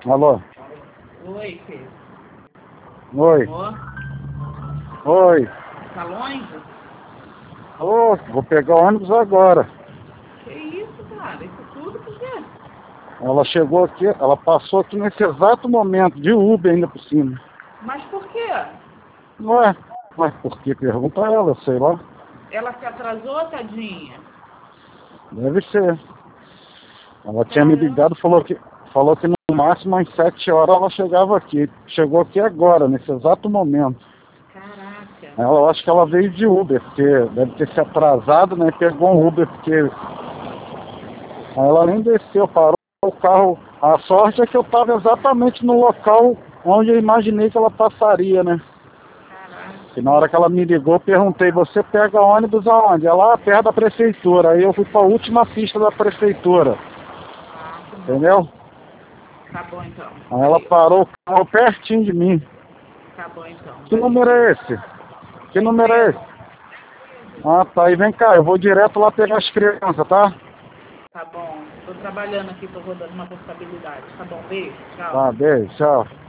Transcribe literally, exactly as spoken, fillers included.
Alô? Oi, filho. Oi. Ó, Oi. tá longe? Ô, vou pegar o ônibus agora. Que isso, cara? Isso tudo por quê? Ela chegou aqui, ela passou aqui nesse exato momento, de Uber ainda por cima. Mas por quê? Não é? Mas por que? Pergunta a ela, sei lá. Ela se atrasou, tadinha? Deve ser. Ela tinha me Caramba. ligado, falou que, falou que no máximo às sete horas ela chegava aqui. Chegou aqui agora, nesse exato momento. Caraca. Ela, eu acho que ela veio de Uber, porque deve ter se atrasado, né? E pegou um Uber, porque aí ela nem desceu, parou o carro. A sorte é que eu estava exatamente no local onde eu imaginei que ela passaria, né? Caraca. E na hora que ela me ligou, eu perguntei, você pega ônibus aonde? Ela, perto da prefeitura. Aí eu fui para a última pista da prefeitura, Ah, que bom. entendeu? Tá bom, então. Aí ela Valeu. parou o carro pertinho de mim. Tá bom, então. Que Valeu, número é filho. esse? Que Da número é empresa. esse? Ah, tá. E vem cá, eu vou direto lá pegar as crianças, tá? Tá bom. Tô trabalhando aqui, tô rodando uma responsabilidade. Tá bom, beijo. Tchau. Tá, beijo, tchau.